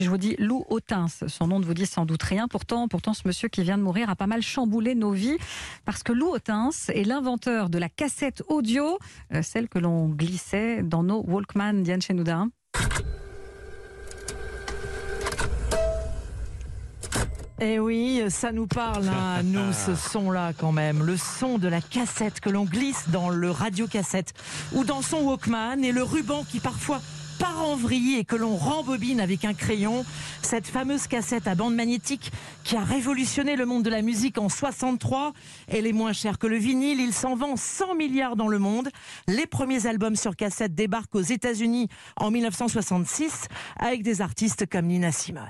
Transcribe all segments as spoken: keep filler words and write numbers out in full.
Je vous dis Lou Autins, son nom ne vous dit sans doute rien. Pourtant, pourtant, ce monsieur qui vient de mourir a pas mal chamboulé nos vies. Parce que Lou Autins est l'inventeur de la cassette audio, euh, celle que l'on glissait dans nos Walkman. Diane Chenouda. Eh oui, ça nous parle, hein, à nous, ce son-là quand même. Le son de la cassette que l'on glisse dans le radiocassette ou dans son Walkman, et le ruban qui parfois part en vrille et que l'on rembobine avec un crayon. Cette fameuse cassette à bande magnétique qui a révolutionné le monde de la musique en soixante-trois. Elle est moins chère que le vinyle, il s'en vend cent milliards dans le monde. Les premiers albums sur cassette débarquent aux États-Unis en mille neuf cent soixante-six avec des artistes comme Nina Simone.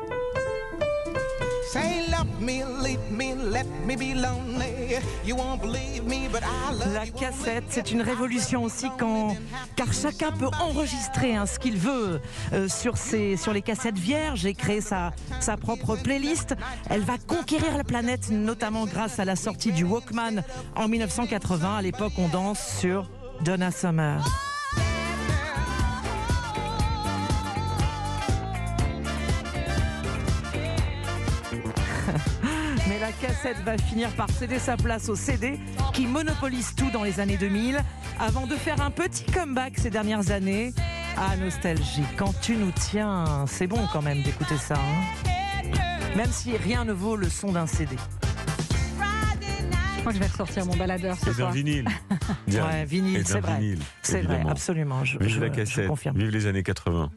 La cassette, c'est une révolution aussi quand, car chacun peut enregistrer hein, ce qu'il veut euh, sur, ses, sur les cassettes vierges et créer sa, sa propre playlist. Elle va conquérir la planète, notamment grâce à la sortie du Walkman en mille neuf cent quatre-vingts. À l'époque, on danse sur Donna Summer. Mais la cassette va finir par céder sa place au C D qui monopolise tout dans les années deux mille avant de faire un petit comeback ces dernières années. Ah, nostalgie, quand tu nous tiens, c'est bon quand même d'écouter ça. Hein, même si rien ne vaut le son d'un C D. Je crois que je vais ressortir mon baladeur ce C'est soir. un vinyle. Ouais, vinyle, c'est vrai. Vinyle, C'est vrai, évidemment. absolument. Je, Vive je, la je cassette, confirme. vive les années quatre-vingts.